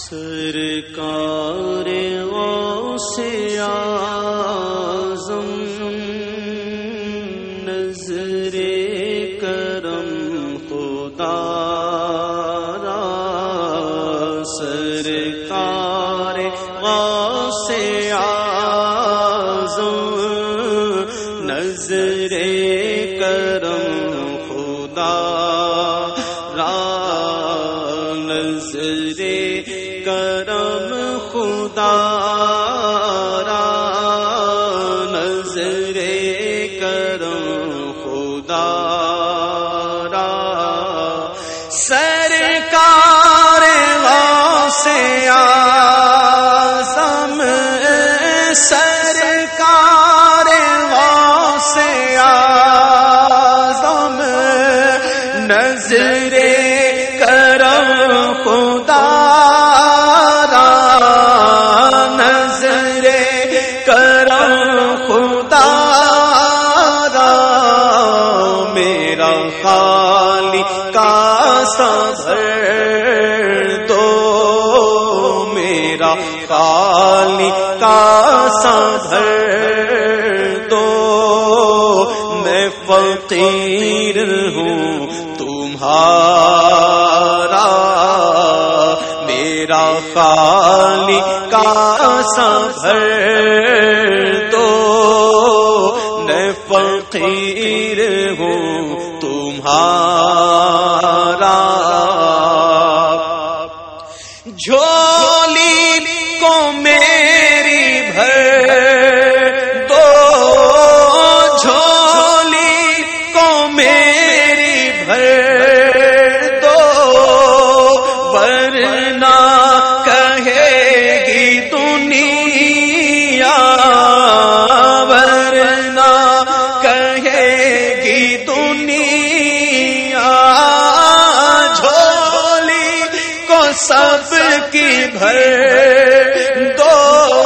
سرکار غوث اعظم نظر کرم خدا را، سرکار غوث اعظم نظر کرم خدا را، نظر کرم خدا را، نظر کرم خدا را، سرکار غوث اعظم، سرکار غوث اعظم نظر کرم خدا را، نظر کرم خدا را، میرا خالق کا صبر دو، میرا خالق کا صبر دو، میں فقیر ہوں تمہارا، میرا خالق کا صبر دو، میں فقیر ہوں تمہارا، جھولی کو میری بھر دو، جھولی کو میری بھر دو، ورنہ کہے گی دنیا، ورنہ کہے گی دنیا، جھولی کو سب کی بھر دو،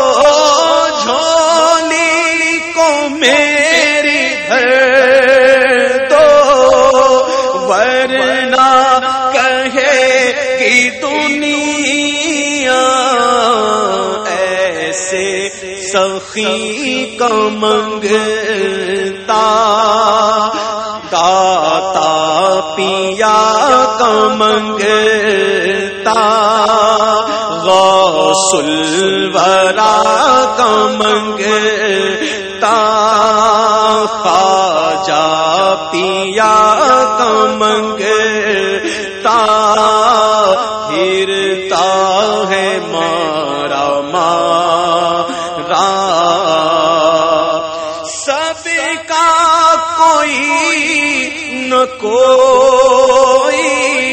جھولی کو میری بھر دو، ورنہ کہے گی دنیا، ایسے سخی کا منگتا داتا پیا کا منگتا، غوث الورا کا منگتا، خواجہ پیا کا منگتا، پھرتا ہے مارا مارا، سب کا کوئی نہ کوئی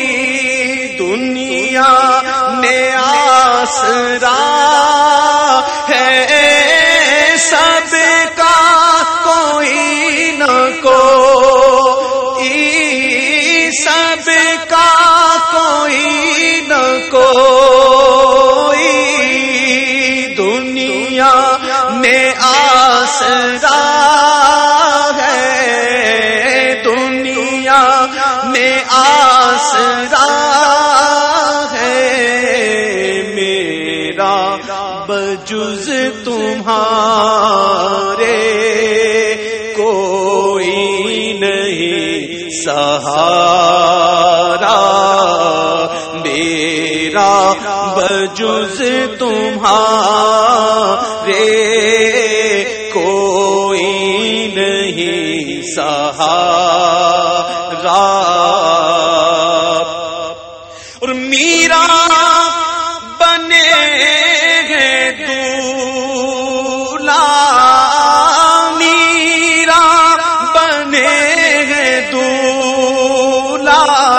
دنیا میں آسرا ہے، سب کا کوئی نہ کوئی، سب کا کوئی نہ کوئی دنیا میں آسرا ہے، دنیا میں آسرا ہے، میرا بجز تمہارے کوئی نہیں سہارا، میرا بجز تمہارے کوئی نہیں سہارا، اور میرا بنے ہیں دولہا، میرا بنے ہیں دولہا،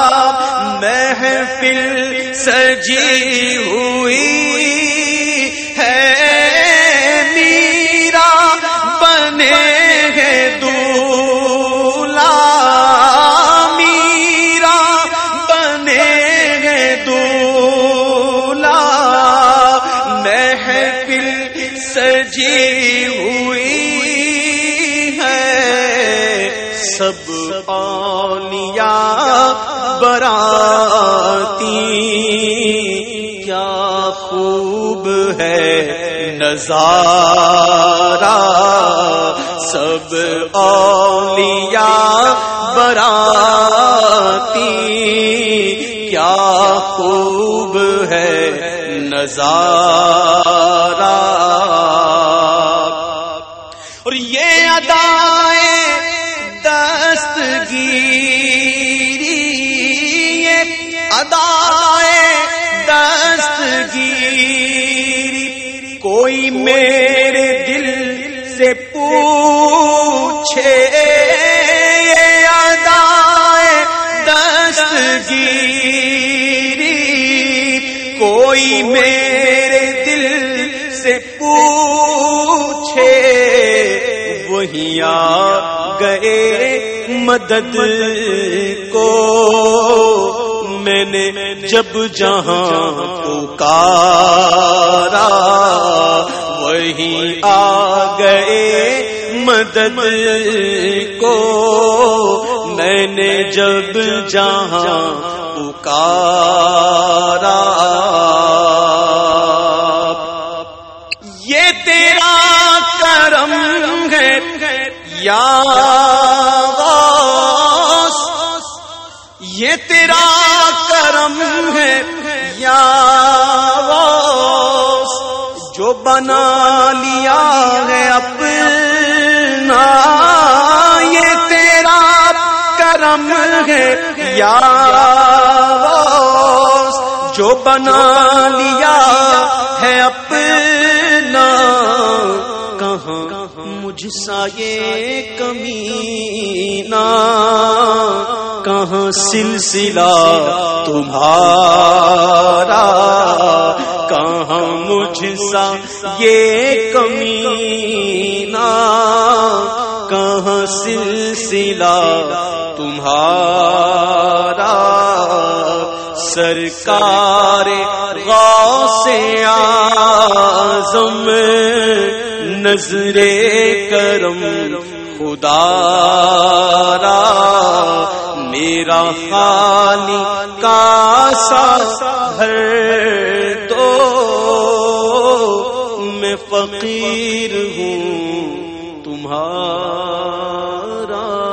محفل سجی ہوئی ہے، میرا بنے ہیں دولہا، میرا بنے ہیں دولہا، محفل سجی ہوئی ہے، سب اولیاء براتی، کیا کیا خوب ہے نظارہ، سب اولیاء براتی، کیا خوب ہے نظارہ۔ اور یہ ادائے دستگیری، یہ ادائے دستگیری، کوئی میرے دل سے پوچھے، یہ ادائے دستگیری، کوئی میرے دل سے پوچھے، وہی آ گئے مدد کو، میں نے جب جہاں پکارا، وہی آ گئے مدد کو، میں نے جب جہاں پکارا۔ یہ تیرا کرم ہے یا غوث، یہ تیرا کرم ہے یا غوث، جو بنا لیا ہے اپنا، یہ تیرا کرم ہے یا غوث، جو بنا لیا ہے اپنا، کہاں مجھ سا یہ کمینہ، کہاں سلسلہ تمہارا، کہاں مجھ سا یہ کمینہ، کہاں سلسلہ تمہارا۔ سرکار غوث اعظم نظر کرم خدا را، میرا خالق کا سحر دو، میں فقیر ہوں تمہارا۔